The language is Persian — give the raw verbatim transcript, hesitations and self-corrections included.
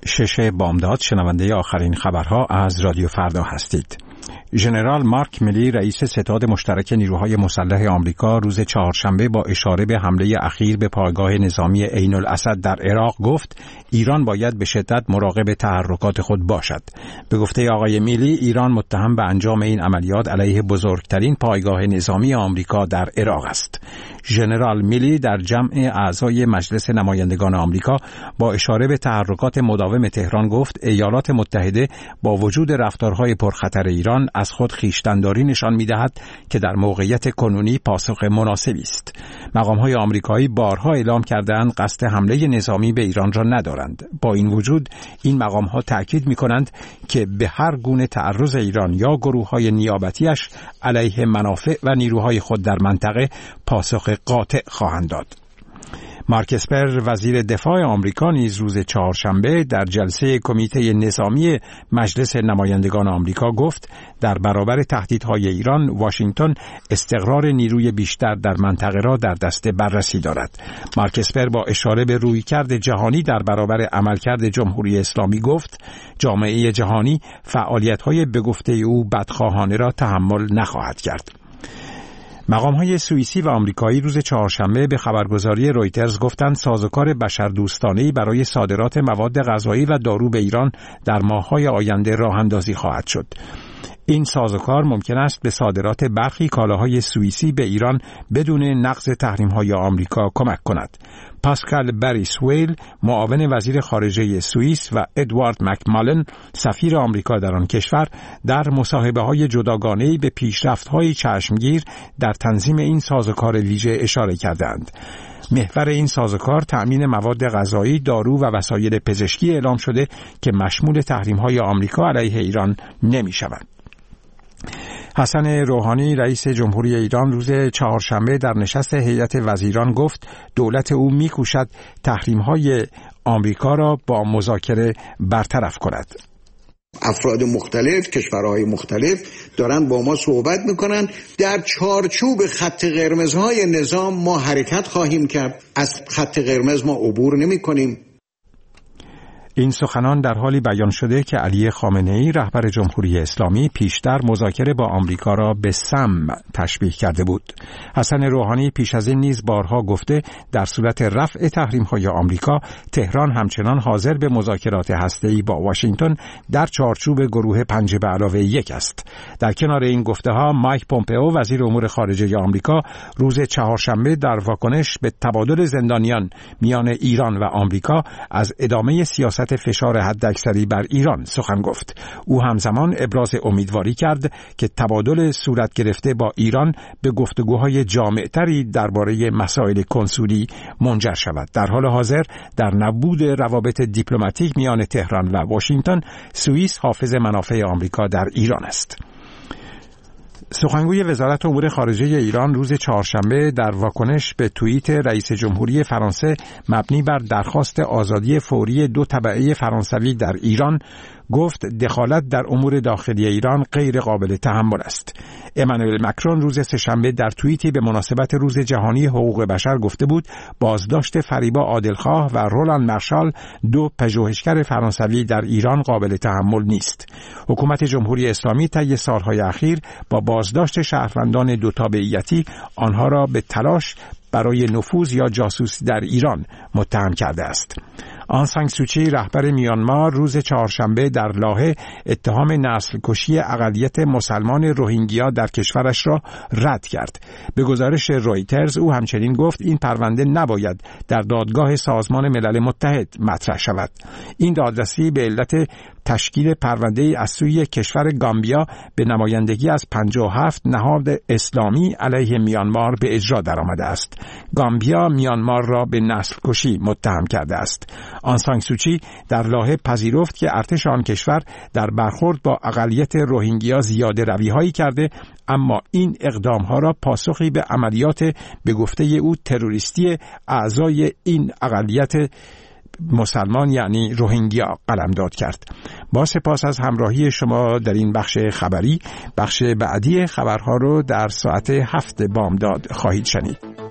شش بامداد شنونده آخرین خبرها از رادیو فردا هستید. ژنرال مارک میلی رئیس ستاد مشترک نیروهای مسلح آمریکا روز چهارشنبه با اشاره به حمله اخیر به پایگاه نظامی عین الاسد در عراق گفت ایران باید به شدت مراقب تحرکات خود باشد. به گفته آقای میلی ایران متهم به انجام این عملیات علیه بزرگترین پایگاه نظامی آمریکا در عراق است. ژنرال میلی در جمع اعضای مجلس نمایندگان آمریکا با اشاره به تحرکات مداوم تهران گفت ایالات متحده با وجود رفتارهای پرخطر ایران از خود خویشتن‌داری نشان می‌دهد که در موقعیت کنونی پاسخ مناسبی است. مقام‌های آمریکایی بارها اعلام کرده‌اند قصد حمله نظامی به ایران را ندارند. با این وجود این مقام‌ها تأکید می‌کنند که به هر گونه تعرض ایران یا گروه‌های نیابتی‌اش علیه منافع و نیروهای خود در منطقه پاسخ قاطع خواهند داد. مارک اسپر وزیر دفاع آمریکا نیز روز چهارشنبه در جلسه کمیته نظامی مجلس نمایندگان آمریکا گفت در برابر تهدیدهای ایران واشنگتن استقرار نیروی بیشتر در منطقه را در دست بررسی دارد. مارک اسپر با اشاره به رویکرد جهانی در برابر عملکرد جمهوری اسلامی گفت جامعه جهانی فعالیت‌های به گفته او بدخواهانه را تحمل نخواهد کرد. مقام‌های سوئیسی و آمریکایی روز چهارشنبه به خبرگزاری رویترز گفتند سازوکار بشردوستانه‌ای برای صادرات مواد غذایی و دارو به ایران در ماه‌های آینده راه‌اندازی خواهد شد. این سازوکار ممکن است به صادرات برخی کالاهای سوئیسی به ایران بدون نقض تحریم‌های آمریکا کمک کند. پاسکال بریسویل معاون وزیر خارجه سوئیس و ادوارد مکمالن سفیر آمریکا در آن کشور در مصاحبه‌های جداگانه‌ای به پیشرفت‌های چشمگیر در تنظیم این سازوکار ویژه اشاره کردند. محور این سازوکار تأمین مواد غذایی، دارو و وسایل پزشکی اعلام شده که مشمول تحریم‌های آمریکا علیه ایران نمی‌شوند. حسن روحانی رئیس جمهوری ایران روز چهارشنبه در نشست هیئت وزیران گفت دولت او می‌کوشد تحریم‌های آمریکا را با مذاکره برطرف کند. افراد مختلف، کشورهای مختلف دارن با ما صحبت میکنن. در چارچوب خط قرمزهای نظام ما حرکت خواهیم کرد. از خط قرمز ما عبور نمی کنیم. این سخنان در حالی بیان شده که علی خامنه‌ای رهبر جمهوری اسلامی پیشتر مذاکره با آمریکا را به سم تشبیه کرده بود. حسن روحانی پیش از این نیز بارها گفته در صورت رفع تحریم‌های آمریکا تهران همچنان حاضر به مذاکرات هسته‌ای با واشنگتن در چارچوب گروه پنج به علاوه یک است. در کنار این گفته‌ها مایک پومپئو وزیر امور خارجه آمریکا روز چهارشنبه در واکنش به تبادل زندانیان میان ایران و آمریکا از ادامه سیاست فشار حداکثری بر ایران سخن گفت. او همزمان ابراز امیدواری کرد که تبادل صورت گرفته با ایران به گفتگوهای جامع‌تری درباره مسائل کنسولی منجر شود. در حال حاضر در نبود روابط دیپلماتیک میان تهران و واشنگتن، سوئیس حافظ منافع آمریکا در ایران است. سخنگوی وزارت امور خارجه ایران روز چهارشنبه در واکنش به توییت رئیس جمهوری فرانسه مبنی بر درخواست آزادی فوری دو تبعه فرانسوی در ایران گفت دخالت در امور داخلی ایران غیر قابل تحمل است. امانوئل مکرون روز سه‌شنبه در توییتی به مناسبت روز جهانی حقوق بشر گفته بود بازداشت فریبا عادلخواه و رولان مارشال دو پژوهشگر فرانسوی در ایران قابل تحمل نیست. حکومت جمهوری اسلامی طی سالهای اخیر با بازداشت شهروندان دو تابعیتی آنها را به تلاش برای نفوذ یا جاسوسی در ایران متهم کرده است. آن سان سوچی رهبر میانمار روز چهارشنبه در لاهه اتهام نسل کشی اقلیت مسلمان روهینگیا در کشورش را رد کرد. به گزارش رویترز او همچنین گفت این پرونده نباید در دادگاه سازمان ملل متحد مطرح شود. این دادرسی به علت تشکیل پرونده از سوی کشور گامبیا به نمایندگی از پنجاه و هفت نهاد اسلامی علیه میانمار به اجرا درآمده است. گامبیا میانمار را به نسل کشی متهم کرده است. آن سان سوچی در لاهه پذیرفت که ارتش آن کشور در برخورد با اقلیت روهینگیا زیاده روی‌هایی کرده، اما این اقدام‌ها را پاسخی به عملیات به گفته او تروریستی اعضای این اقلیت مسلمان یعنی روهینگیا قلمداد کرد. با سپاس از همراهی شما در این بخش خبری، بخش بعدی خبرها رو در ساعت هفت بامداد خواهید شنید.